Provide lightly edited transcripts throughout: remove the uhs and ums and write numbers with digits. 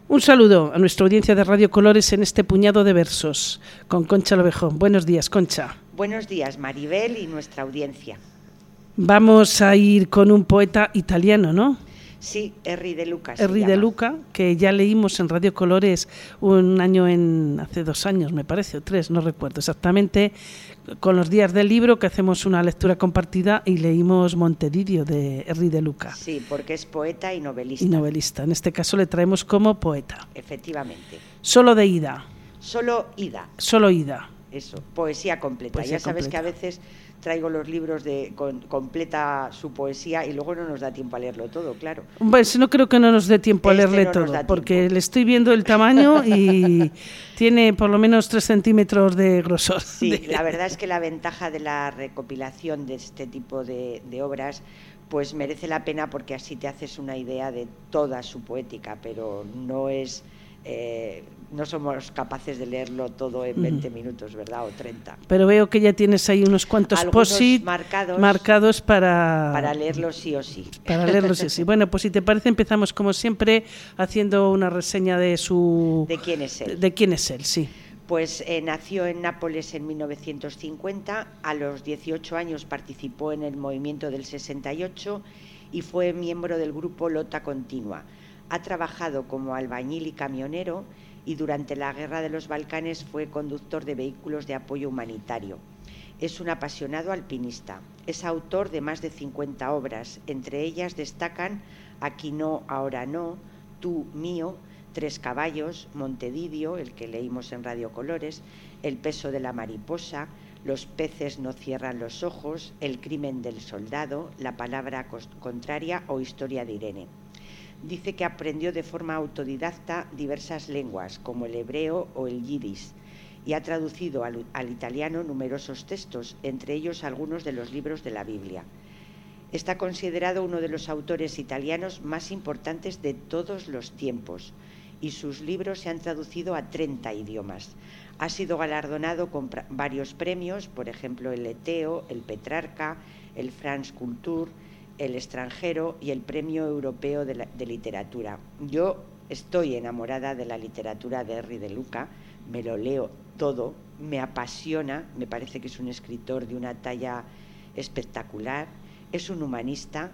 Un saludo a nuestra audiencia de Radio Colores en este puñado de versos, con Concha Lovejón. Buenos días, Concha. Buenos días, Maribel y nuestra audiencia. Vamos a ir con un poeta italiano, ¿no? Sí, Erri De Luca. Erri De Luca, que ya leímos en Radio Colores hace 2 años, me parece, o 3, no recuerdo exactamente, con los días del libro, que hacemos una lectura compartida y leímos Montedidio de Erri De Luca. Sí, porque es poeta y novelista. Y novelista. En este caso le traemos como poeta. Efectivamente. Solo de ida. Solo ida. Solo ida. Eso, poesía completa. Poesía ya sabes completa. Que a veces traigo los libros completa su poesía y luego no nos da tiempo a leerlo todo, claro. Pues no creo que no nos dé tiempo a leerle todo, porque le estoy viendo el tamaño y tiene por lo menos 3 centímetros de grosor. Sí, la verdad es que la ventaja de la recopilación de este tipo de obras pues merece la pena, porque así te haces una idea de toda su poética, pero no somos capaces de leerlo todo en 20 minutos, ¿verdad? O 30. Pero veo que ya tienes ahí unos cuantos post-it marcados para leerlos sí o sí. Para leerlos sí o sí. Bueno, pues si te parece empezamos como siempre haciendo una reseña de quién es él. De quién es él, sí. Pues nació en Nápoles en 1950, a los 18 años participó en el movimiento del 68 y fue miembro del grupo Lota Continua. Ha trabajado como albañil y camionero y durante la Guerra de los Balcanes fue conductor de vehículos de apoyo humanitario. Es un apasionado alpinista. Es autor de más de 50 obras. Entre ellas destacan Aquí no, ahora no, Tú, mío, 3 caballos, Montedidio, el que leímos en Radio Colores, El peso de la mariposa, Los peces no cierran los ojos, El crimen del soldado, La palabra contraria o Historia de Irene. Dice que aprendió de forma autodidacta diversas lenguas, como el hebreo o el yidis, y ha traducido al italiano numerosos textos, entre ellos algunos de los libros de la Biblia. Está considerado uno de los autores italianos más importantes de todos los tiempos, y sus libros se han traducido a 30 idiomas. Ha sido galardonado con varios premios, por ejemplo el Eteo, el Petrarca, el France Culture, el extranjero y el Premio Europeo de Literatura. Yo estoy enamorada de la literatura de Erri De Luca, me lo leo todo, me apasiona, me parece que es un escritor de una talla espectacular, es un humanista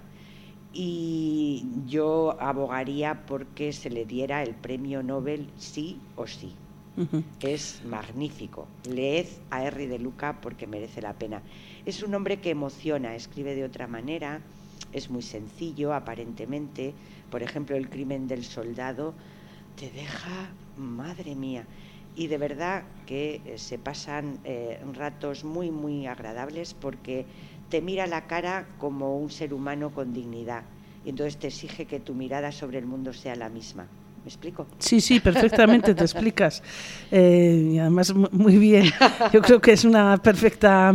y yo abogaría porque se le diera el Premio Nobel sí o sí. Es magnífico. Leed a Erri De Luca porque merece la pena. Es un hombre que emociona, escribe de otra manera. Es muy sencillo, aparentemente. Por ejemplo, El crimen del soldado te deja, madre mía. Y de verdad que se pasan ratos muy, muy agradables porque te mira la cara como un ser humano con dignidad. Y entonces te exige que tu mirada sobre el mundo sea la misma. ¿Me explico? Sí, perfectamente te explicas. Y además muy bien. Yo creo que es una perfecta...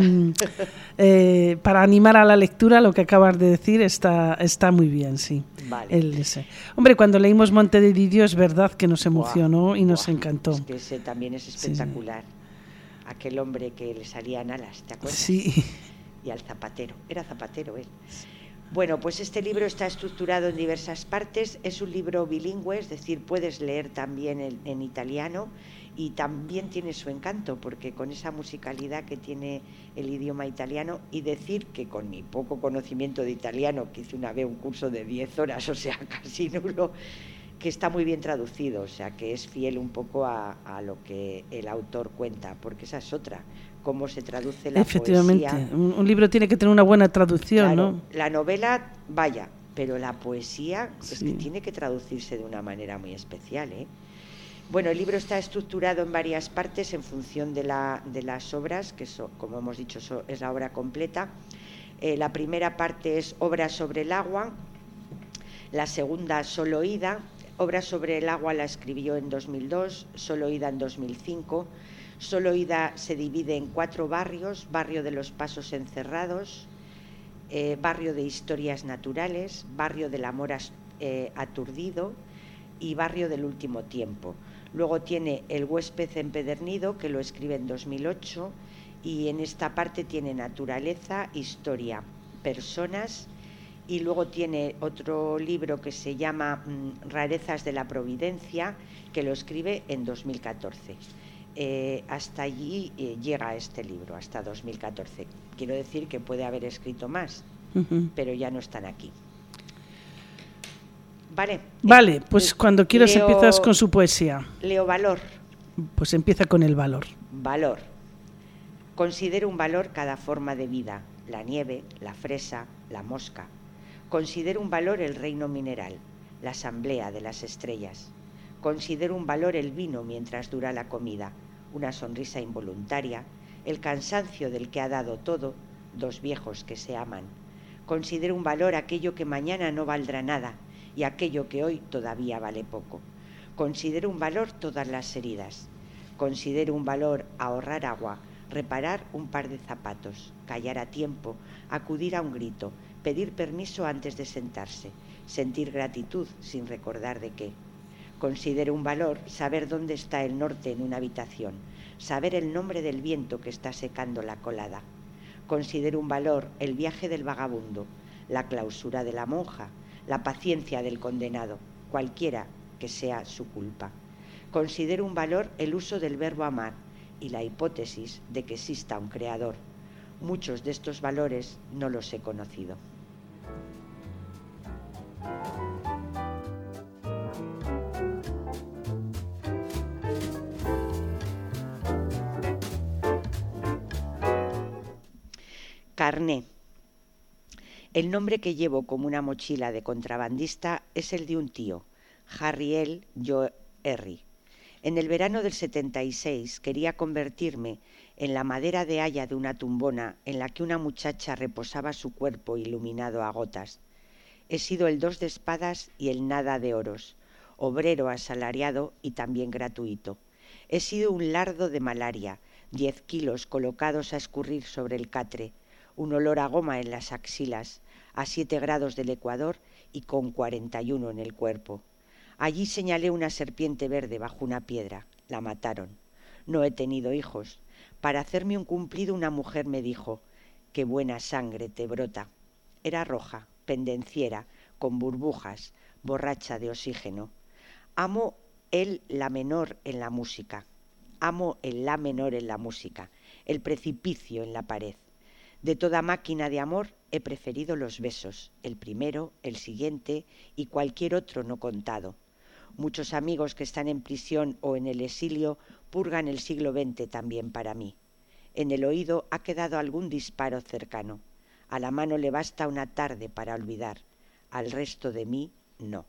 para animar a la lectura, lo que acabas de decir está muy bien, sí. Vale. Hombre, cuando leímos Montedidio es verdad que nos emocionó y nos encantó. Es que ese también es espectacular. Sí. Aquel hombre que le salían alas, ¿te acuerdas? Sí. Y al zapatero. Era zapatero él. Bueno, pues este libro está estructurado en diversas partes, es un libro bilingüe, es decir, puedes leer también en italiano y también tiene su encanto, porque con esa musicalidad que tiene el idioma italiano, y decir que con mi poco conocimiento de italiano, que hice una vez un curso de 10 horas, o sea, casi nulo, que está muy bien traducido, o sea, que es fiel un poco a lo que el autor cuenta, porque esa es otra. Cómo se traduce la Efectivamente, poesía. Un libro tiene que tener una buena traducción, claro, ¿no? La novela, vaya, pero la poesía sí. Es que tiene que traducirse de una manera muy especial, ¿eh? Bueno, el libro está estructurado en varias partes en función de las obras, que como hemos dicho, es la obra completa. La primera parte es Obra sobre el agua, la segunda Solo ida. Obra sobre el agua la escribió en 2002, Solo ida en 2005. Solo ida se divide en 4 barrios: Barrio de los Pasos Encerrados, Barrio de Historias Naturales, Barrio del Amor Aturdido y Barrio del Último Tiempo. Luego tiene El huésped empedernido, que lo escribe en 2008, y en esta parte tiene naturaleza, historia, personas Y luego tiene otro libro que se llama Rarezas de la Providencia, que lo escribe en 2014. Hasta allí llega este libro, hasta 2014. Quiero decir que puede haber escrito más, pero ya no están aquí. Vale, pues cuando quieras empiezas con su poesía. Leo valor. Pues empieza con el valor. Valor. Considero un valor cada forma de vida, la nieve, la fresa, la mosca. Considero un valor el reino mineral, la asamblea de las estrellas. Considero un valor el vino mientras dura la comida, una sonrisa involuntaria, el cansancio del que ha dado todo, dos viejos que se aman. Considero un valor aquello que mañana no valdrá nada y aquello que hoy todavía vale poco. Considero un valor todas las heridas. Considero un valor ahorrar agua, reparar un par de zapatos, callar a tiempo, acudir a un grito, pedir permiso antes de sentarse, sentir gratitud sin recordar de qué. Considero un valor saber dónde está el norte en una habitación, saber el nombre del viento que está secando la colada. Considero un valor el viaje del vagabundo, la clausura de la monja, la paciencia del condenado, cualquiera que sea su culpa. Considero un valor el uso del verbo amar y la hipótesis de que exista un creador. Muchos de estos valores no los he conocido. Carné. El nombre que llevo como una mochila de contrabandista es el de un tío, Harry L. Joe Henry. En el verano del 76 quería convertirme en la madera de haya de una tumbona en la que una muchacha reposaba su cuerpo iluminado a gotas. He sido el 2 de espadas y el nada de oros, obrero asalariado y también gratuito. He sido un lardo de malaria, 10 kilos colocados a escurrir sobre el catre, un olor a goma en las axilas, a 7 grados del Ecuador y con 41 en el cuerpo. Allí señalé una serpiente verde bajo una piedra. La mataron. No he tenido hijos. Para hacerme un cumplido una mujer me dijo: «Qué buena sangre te brota». Era roja, pendenciera, con burbujas, borracha de oxígeno. Amo el la menor en la música. Amo el la menor en la música, el precipicio en la pared. De toda máquina de amor he preferido los besos, el primero, el siguiente y cualquier otro no contado. Muchos amigos que están en prisión o en el exilio purgan el siglo XX también para mí. En el oído ha quedado algún disparo cercano. A la mano le basta una tarde para olvidar. Al resto de mí, no.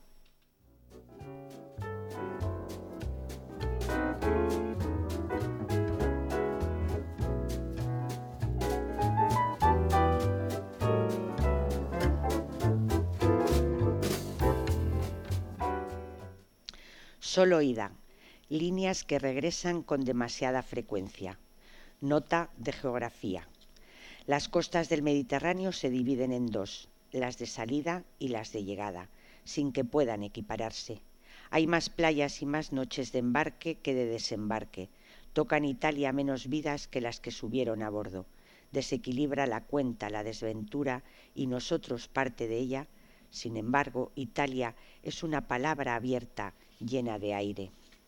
Solo ida. Líneas que regresan con demasiada frecuencia. Nota de geografía. Las costas del Mediterráneo se dividen en dos, las de salida y las de llegada, sin que puedan equipararse. Hay más playas y más noches de embarque que de desembarque. Tocan Italia menos vidas que las que subieron a bordo. Desequilibra la cuenta, la desventura, y nosotros parte de ella. Sin embargo, Italia es una palabra abierta, llena de aire.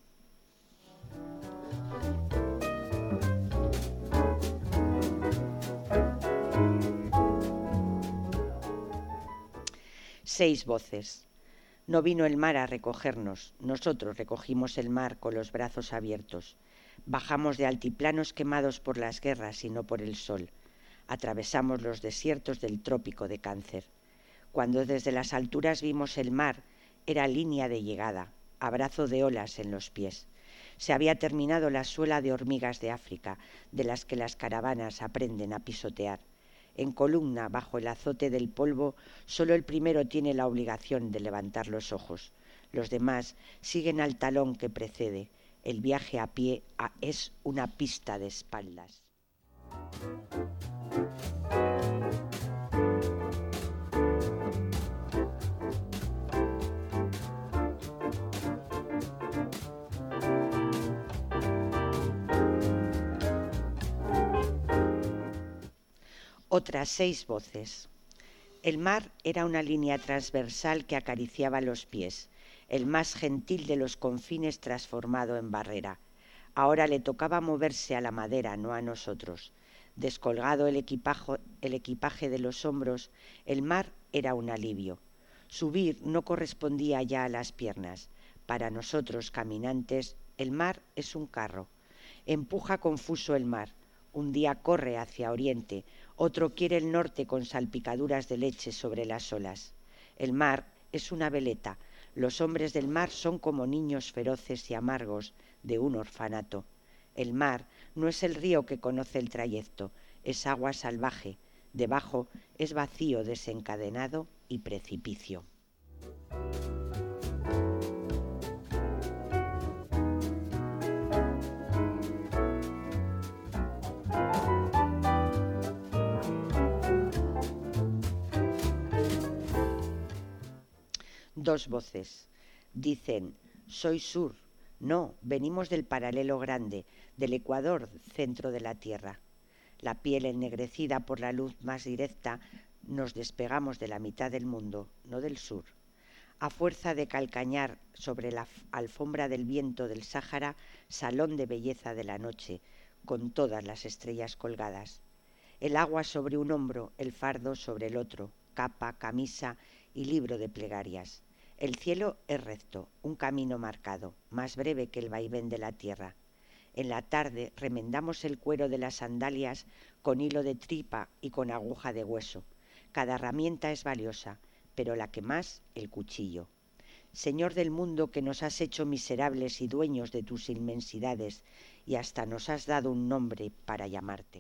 Seis voces. No vino el mar a recogernos, nosotros recogimos el mar con los brazos abiertos. Bajamos de altiplanos quemados por las guerras y no por el sol. Atravesamos los desiertos del trópico de Cáncer. Cuando desde las alturas vimos el mar, era línea de llegada, abrazo de olas en los pies. Se había terminado la suela de hormigas de África, de las que las caravanas aprenden a pisotear. En columna, bajo el azote del polvo, solo el primero tiene la obligación de levantar los ojos. Los demás siguen al talón que precede. El viaje a pie es una pista de espaldas. Otras 6 voces. El mar era una línea transversal que acariciaba los pies, el más gentil de los confines transformado en barrera. Ahora le tocaba moverse a la madera, no a nosotros. Descolgado el equipaje de los hombros, el mar era un alivio. Subir no correspondía ya a las piernas. Para nosotros, caminantes, el mar es un carro. Empuja confuso el mar. Un día corre hacia oriente, otro quiere el norte con salpicaduras de leche sobre las olas. El mar es una veleta. Los hombres del mar son como niños feroces y amargos de un orfanato. El mar no es el río que conoce el trayecto, es agua salvaje. Debajo es vacío desencadenado y precipicio. Dos voces. Dicen, soy sur. No, venimos del paralelo grande, del ecuador, centro de la Tierra. La piel ennegrecida por la luz más directa, nos despegamos de la mitad del mundo, no del sur. A fuerza de calcañar sobre la alfombra del viento del Sáhara, salón de belleza de la noche, con todas las estrellas colgadas. El agua sobre un hombro, el fardo sobre el otro, capa, camisa y libro de plegarias. El cielo es recto, un camino marcado, más breve que el vaivén de la tierra. En la tarde remendamos el cuero de las sandalias con hilo de tripa y con aguja de hueso. Cada herramienta es valiosa, pero la que más, el cuchillo. Señor del mundo, que nos has hecho miserables y dueños de tus inmensidades, y hasta nos has dado un nombre para llamarte.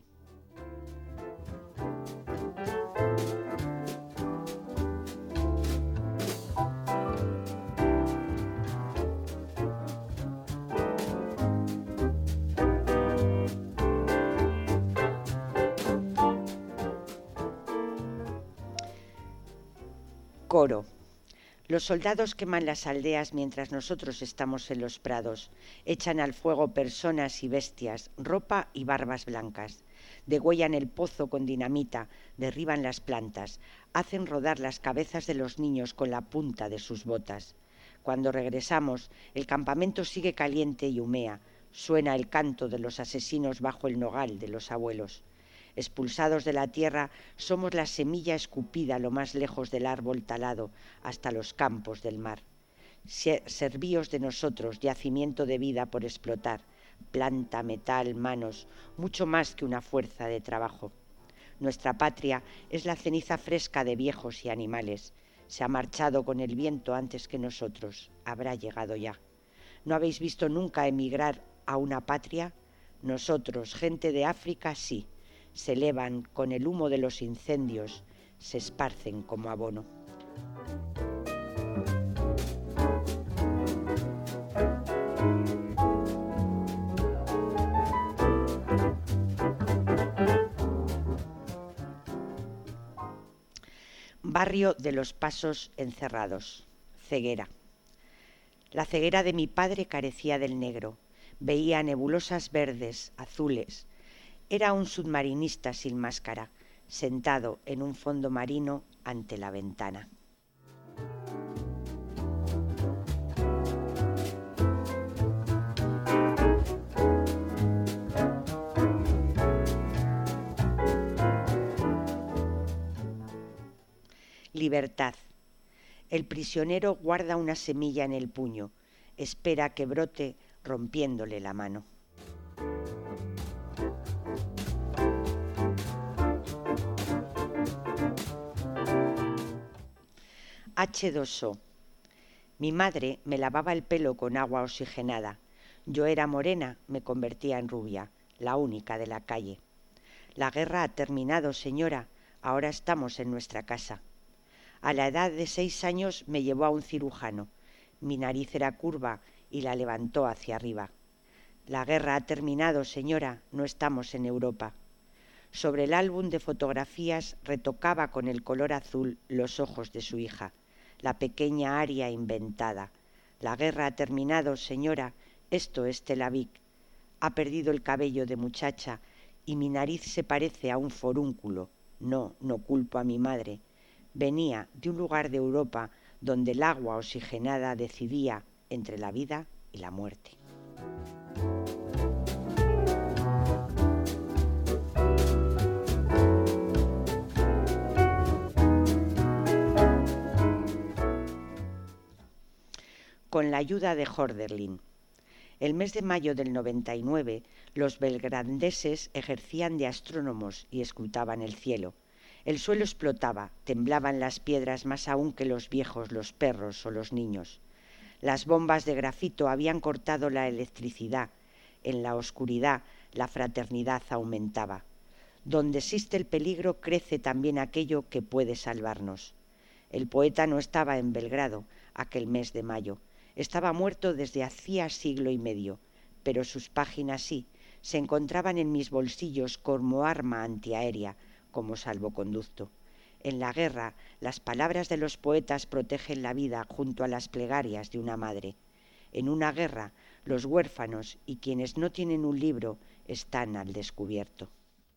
Coro. Los soldados queman las aldeas mientras nosotros estamos en los prados. Echan al fuego personas y bestias, ropa y barbas blancas. Degüellan el pozo con dinamita, derriban las plantas, hacen rodar las cabezas de los niños con la punta de sus botas. Cuando regresamos, el campamento sigue caliente y humea. Suena el canto de los asesinos bajo el nogal de los abuelos. Expulsados de la tierra, somos la semilla escupida lo más lejos del árbol talado, hasta los campos del mar. Servíos de nosotros, yacimiento de vida por explotar, planta, metal, manos, mucho más que una fuerza de trabajo. Nuestra patria es la ceniza fresca de viejos y animales. Se ha marchado con el viento antes que nosotros, habrá llegado ya. ¿No habéis visto nunca emigrar a una patria? Nosotros, gente de África, sí. Se elevan con el humo de los incendios, se esparcen como abono. Barrio de los Pasos Encerrados. Ceguera. La ceguera de mi padre carecía del negro. Veía nebulosas verdes, azules. Era un submarinista sin máscara, sentado en un fondo marino ante la ventana. Libertad. El prisionero guarda una semilla en el puño, espera que brote rompiéndole la mano. H2O. Mi madre me lavaba el pelo con agua oxigenada. Yo era morena, me convertía en rubia, la única de la calle. La guerra ha terminado, señora, ahora estamos en nuestra casa. A la edad de 6 años me llevó a un cirujano. Mi nariz era curva y la levantó hacia arriba. La guerra ha terminado, señora, no estamos en Europa. Sobre el álbum de fotografías retocaba con el color azul los ojos de su hija. La pequeña aria inventada. La guerra ha terminado, señora, esto es Tel Aviv. Ha perdido el cabello de muchacha y mi nariz se parece a un forúnculo. No, no culpo a mi madre, Venía de un lugar de Europa donde el agua oxigenada decidía entre la vida y la muerte. Con la ayuda de Hölderlin. El mes de mayo del 99, los belgrandeses ejercían de astrónomos y escrutaban el cielo. El suelo explotaba, temblaban las piedras más aún que los viejos, los perros o los niños. Las bombas de grafito habían cortado la electricidad. En la oscuridad, la fraternidad aumentaba. Donde existe el peligro, crece también aquello que puede salvarnos. El poeta no estaba en Belgrado aquel mes de mayo. Estaba muerto desde hacía siglo y medio, pero sus páginas sí, se encontraban en mis bolsillos como arma antiaérea, como salvoconducto. En la guerra, las palabras de los poetas protegen la vida junto a las plegarias de una madre. En una guerra, los huérfanos y quienes no tienen un libro están al descubierto.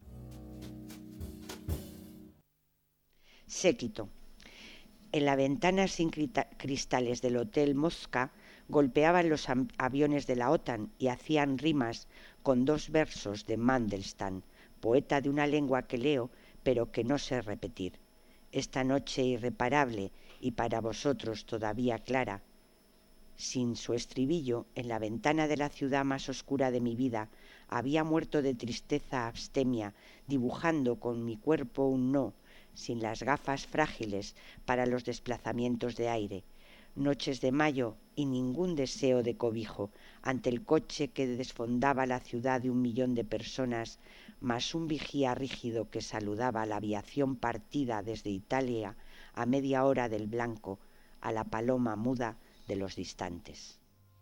Séquito. En la ventana sin cristales del Hotel Mosca golpeaban los aviones de la OTAN y hacían rimas con 2 versos de Mandelstam, poeta de una lengua que leo pero que no sé repetir. Esta noche irreparable y para vosotros todavía clara, sin su estribillo, en la ventana de la ciudad más oscura de mi vida, había muerto de tristeza abstemia, dibujando con mi cuerpo un no, sin las gafas frágiles para los desplazamientos de aire. Noches de mayo y ningún deseo de cobijo ante el coche que desfondaba la ciudad de 1 millón de personas, más un vigía rígido que saludaba a la aviación partida desde Italia a media hora del blanco, a la paloma muda de los distantes.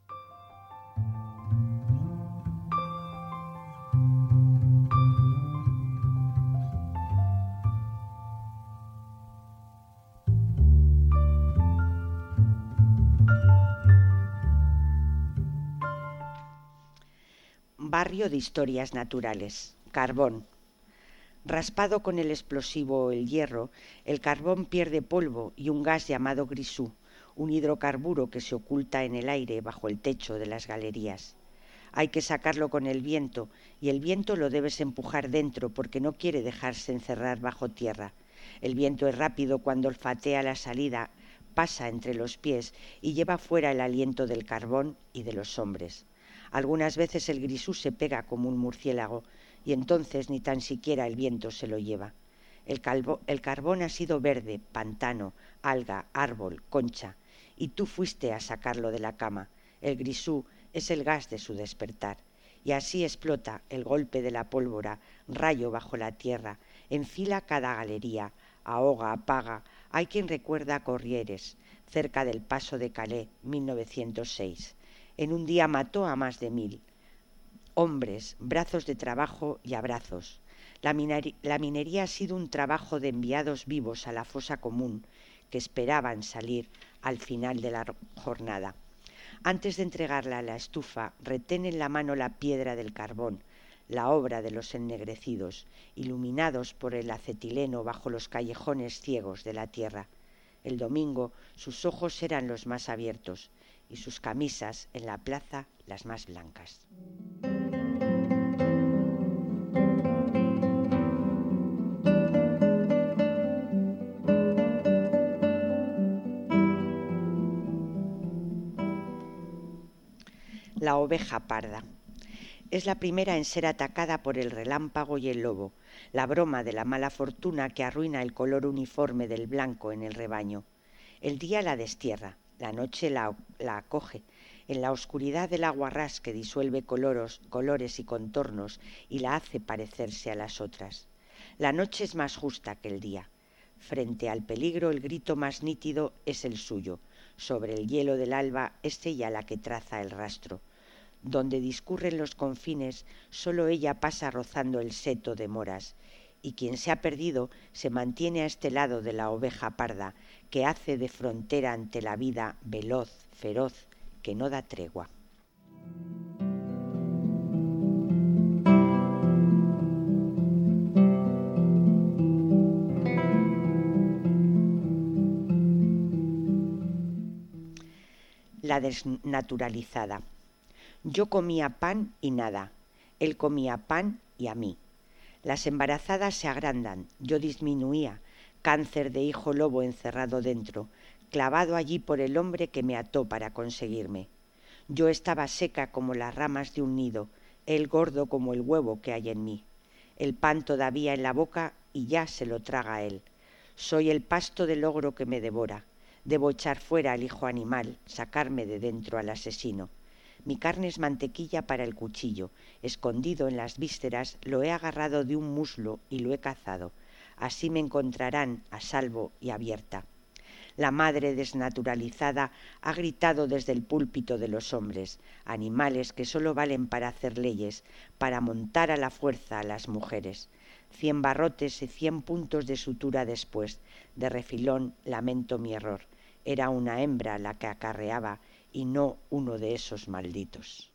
Barrio de historias naturales. Carbón. Raspado con el explosivo o el hierro, el carbón pierde polvo y un gas llamado grisú, un hidrocarburo que se oculta en el aire bajo el techo de las galerías. Hay que sacarlo con el viento y el viento lo debes empujar dentro porque no quiere dejarse encerrar bajo tierra. El viento es rápido cuando olfatea la salida, pasa entre los pies y lleva fuera el aliento del carbón y de los hombres. Algunas veces el grisú se pega como un murciélago y entonces ni tan siquiera el viento se lo lleva. El carbón ha sido verde, pantano, alga, árbol, concha, y tú fuiste a sacarlo de la cama. El grisú es el gas de su despertar, y así explota el golpe de la pólvora, rayo bajo la tierra, enfila cada galería, ahoga, apaga. Hay quien recuerda a Corrieres, cerca del paso de Calais, 1906. En un día mató a más de 1000. Hombres, brazos de trabajo y abrazos. La minería ha sido un trabajo de enviados vivos a la fosa común que esperaban salir al final de la jornada. Antes de entregarla a la estufa, retén en la mano la piedra del carbón, la obra de los ennegrecidos, iluminados por el acetileno bajo los callejones ciegos de la tierra. El domingo sus ojos eran los más abiertos y sus camisas en la plaza las más blancas. La oveja parda. Es la primera en ser atacada por el relámpago y el lobo, la broma de la mala fortuna que arruina el color uniforme del blanco en el rebaño. El día la destierra, la noche la acoge, en la oscuridad del aguarrás que disuelve colores y contornos y la hace parecerse a las otras. La noche es más justa que el día. Frente al peligro el grito más nítido es el suyo. Sobre el hielo del alba es ella la que traza el rastro. Donde discurren los confines, solo ella pasa rozando el seto de moras, y quien se ha perdido se mantiene a este lado de la oveja parda, que hace de frontera ante la vida veloz, feroz, que no da tregua. la desnaturalizada. Yo comía pan y nada, él comía pan y a mí. Las embarazadas se agrandan, yo disminuía, cáncer de hijo lobo encerrado dentro, clavado allí por el hombre que me ató para conseguirme. Yo estaba seca como las ramas de un nido, él gordo como el huevo que hay en mí. El pan todavía en la boca y ya se lo traga él. Soy el pasto del ogro que me devora. Debo echar fuera al hijo animal, sacarme de dentro al asesino. Mi carne es mantequilla para el cuchillo. Escondido en las vísceras lo he agarrado de un muslo y lo he cazado. Así me encontrarán a salvo y abierta. La madre desnaturalizada ha gritado desde el púlpito de los hombres, animales que solo valen para hacer leyes, para montar a la fuerza a las mujeres. 100 barrotes y 100 puntos de sutura después. De refilón lamento mi error. Era una hembra la que acarreaba y no uno de esos malditos.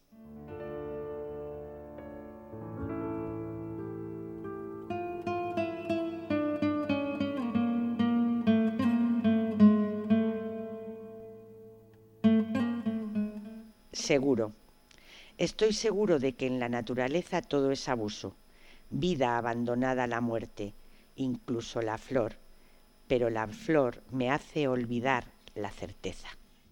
Seguro. Estoy seguro de que en la naturaleza todo es abuso, vida abandonada a la muerte, incluso la flor, pero la flor me hace olvidar la certeza.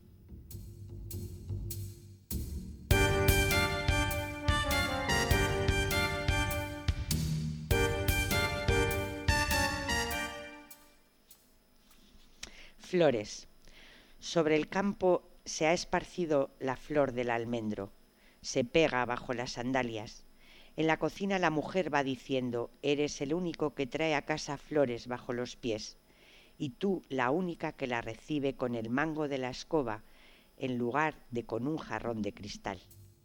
Flores. Sobre el campo se ha esparcido la flor del almendro, se pega bajo las sandalias. En la cocina la mujer va diciendo: eres el único que trae a casa flores bajo los pies, y tú la única que la recibe con el mango de la escoba en lugar de con un jarrón de cristal.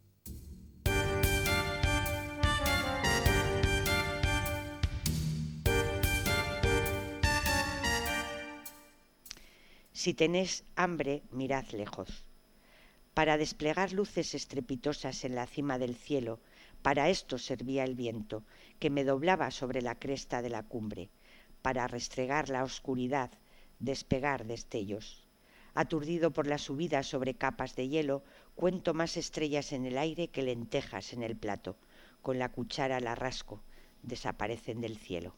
Si tenéis hambre, mirad lejos. Para desplegar luces estrepitosas en la cima del cielo, para esto servía el viento, que me doblaba sobre la cresta de la cumbre, para restregar la oscuridad, despegar destellos. Aturdido por la subida sobre capas de hielo, cuento más estrellas en el aire que lentejas en el plato. Con la cuchara la rasco, desaparecen del cielo.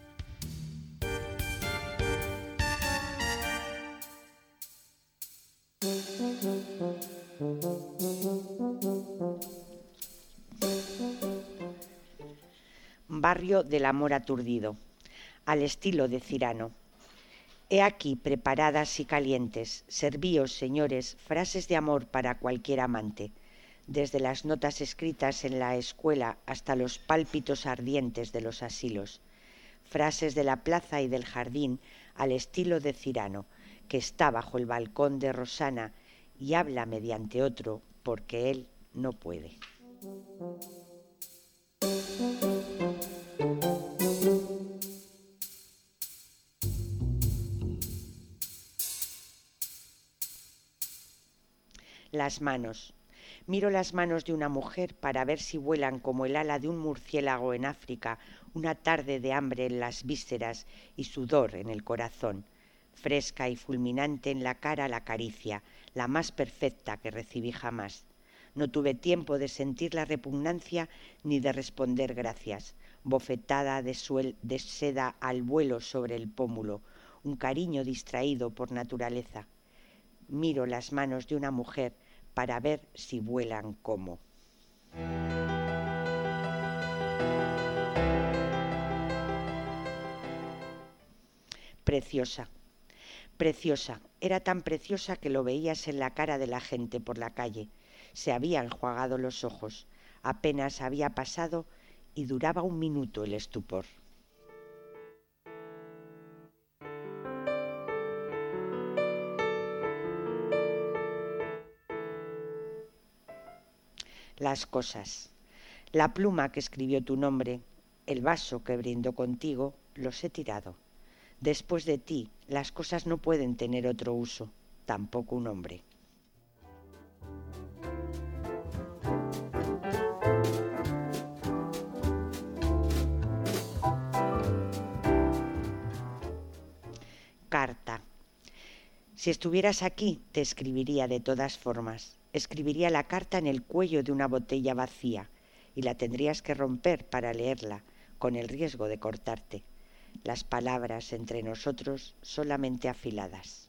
Barrio del amor aturdido, al estilo de Cirano. He aquí preparadas y calientes, servíos, señores, frases de amor para cualquier amante, desde las notas escritas en la escuela hasta los pálpitos ardientes de los asilos, frases de la plaza y del jardín al estilo de Cirano, que está bajo el balcón de Rosana y habla mediante otro porque él no puede. Las manos. Miro las manos de una mujer para ver si vuelan como el ala de un murciélago en África, una tarde de hambre en las vísceras y sudor en el corazón. Fresca y fulminante en la cara la caricia, la más perfecta que recibí jamás. No tuve tiempo de sentir la repugnancia ni de responder gracias. Bofetada de seda al vuelo sobre el pómulo, un cariño distraído por naturaleza. Miro las manos de una mujer para ver si vuelan como. Preciosa. Preciosa. Era tan preciosa que lo veías en la cara de la gente por la calle. Se había enjuagado los ojos. Apenas había pasado y duraba un minuto el estupor. Las cosas. La pluma que escribió tu nombre, el vaso que brindó contigo, los he tirado. Después de ti, las cosas no pueden tener otro uso, tampoco un hombre. Carta. Si estuvieras aquí, te escribiría de todas formas. Escribiría la carta en el cuello de una botella vacía y la tendrías que romper para leerla, con el riesgo de cortarte. Las palabras entre nosotros solamente afiladas.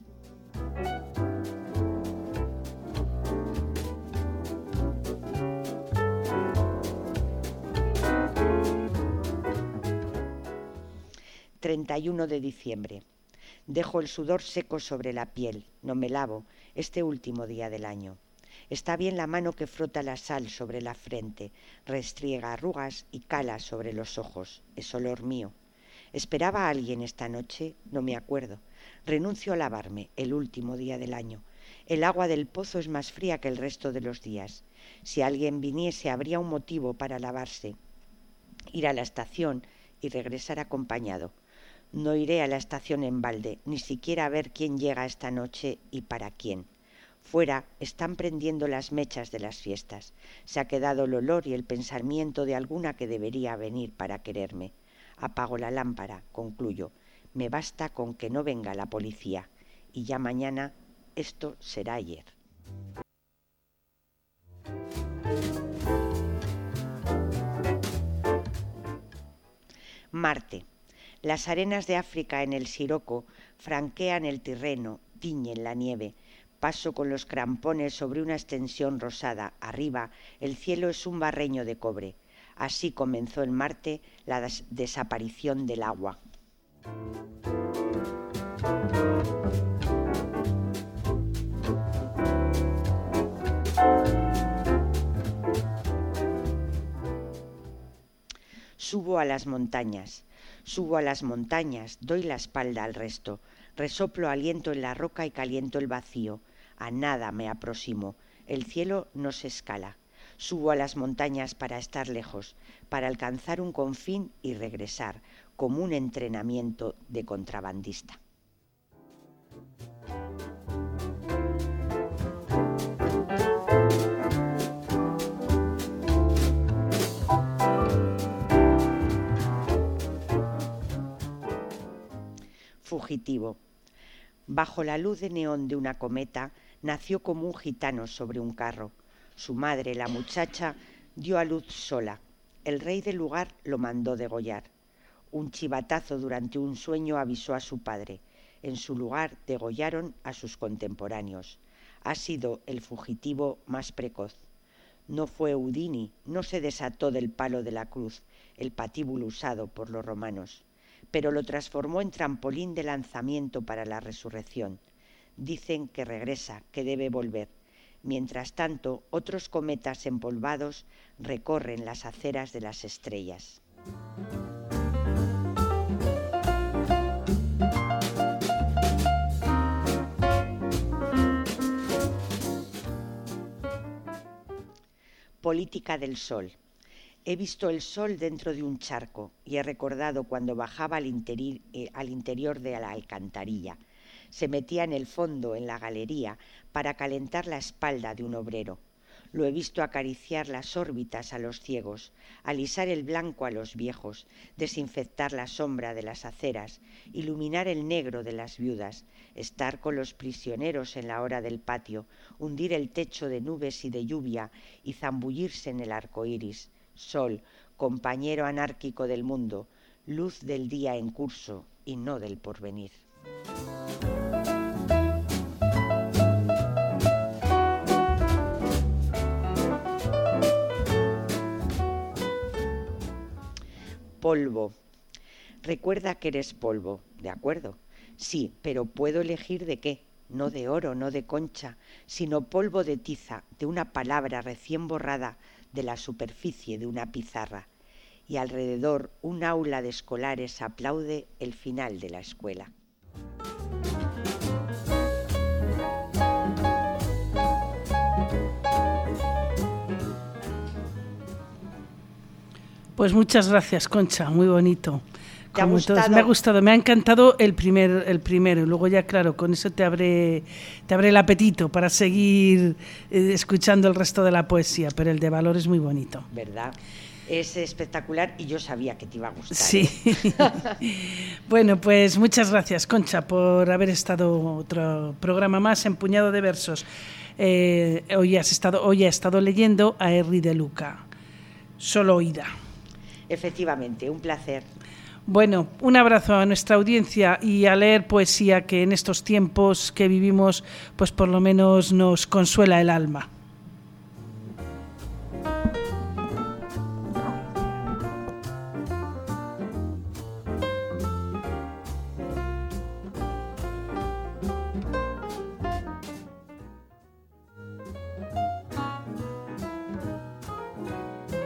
...31 de diciembre... Dejo el sudor seco sobre la piel, no me lavo, este último día del año. Está bien la mano que frota la sal sobre la frente, restriega arrugas y cala sobre los ojos, es olor mío. ¿Esperaba a alguien esta noche? No me acuerdo. Renuncio a lavarme, el último día del año. El agua del pozo es más fría que el resto de los días. Si alguien viniese habría un motivo para lavarse. Ir a la estación y regresar acompañado. No iré a la estación en balde, ni siquiera a ver quién llega esta noche y para quién. Fuera están prendiendo las mechas de las fiestas. Se ha quedado el olor y el pensamiento de alguna que debería venir para quererme. Apago la lámpara, concluyo. Me basta con que no venga la policía. Y ya mañana esto será ayer. Marte. Las arenas de África en el Siroco franquean el terreno, tiñen la nieve. Paso con los crampones sobre una extensión rosada. Arriba, el cielo es un barreño de cobre. Así comenzó en Marte la desaparición del agua. Subo a las montañas. Subo a las montañas, doy la espalda al resto, resoplo aliento en la roca y caliento el vacío. A nada me aproximo, el cielo no se escala. Subo a las montañas para estar lejos, para alcanzar un confín y regresar, como un entrenamiento de contrabandista. Fugitivo. Bajo la luz de neón de una cometa, nació como un gitano sobre un carro. Su madre, la muchacha, dio a luz sola. El rey del lugar lo mandó degollar. Un chivatazo durante un sueño avisó a su padre. En su lugar degollaron a sus contemporáneos. Ha sido el fugitivo más precoz. No fue Houdini, no se desató del palo de la cruz, el patíbulo usado por los romanos, pero lo transformó en trampolín de lanzamiento para la resurrección. Dicen que regresa, que debe volver. Mientras tanto, otros cometas empolvados recorren las aceras de las estrellas. Política del sol. He visto el sol dentro de un charco y he recordado cuando bajaba al interior de la alcantarilla. Se metía en el fondo, en la galería, para calentar la espalda de un obrero. Lo he visto acariciar las órbitas a los ciegos, alisar el blanco a los viejos, desinfectar la sombra de las aceras, iluminar el negro de las viudas, estar con los prisioneros en la hora del patio, hundir el techo de nubes y de lluvia y zambullirse en el arco iris. Sol, compañero anárquico del mundo, luz del día en curso y no del porvenir. Polvo. Recuerda que eres polvo, ¿de acuerdo? Sí, pero puedo elegir de qué. No de oro, no de concha, sino polvo de tiza, de una palabra recién borrada de la superficie de una pizarra. Y alrededor un aula de escolares aplaude el final de la escuela. Pues muchas gracias, Concha, muy bonito. ¿Te ha gustado? Me ha gustado, me ha encantado el primero, y luego ya, claro, con eso te abre el apetito para seguir escuchando el resto de la poesía, pero el de Valor es muy bonito. ¿Verdad? Es espectacular y yo sabía que te iba a gustar. Sí. Bueno, pues muchas gracias, Concha, por haber estado otro programa más en Puñado de Versos. Hoy he estado leyendo a Henri de Luca, Solo oída. Efectivamente, un placer. Bueno, un abrazo a nuestra audiencia y a leer poesía, que en estos tiempos que vivimos, pues por lo menos nos consuela el alma.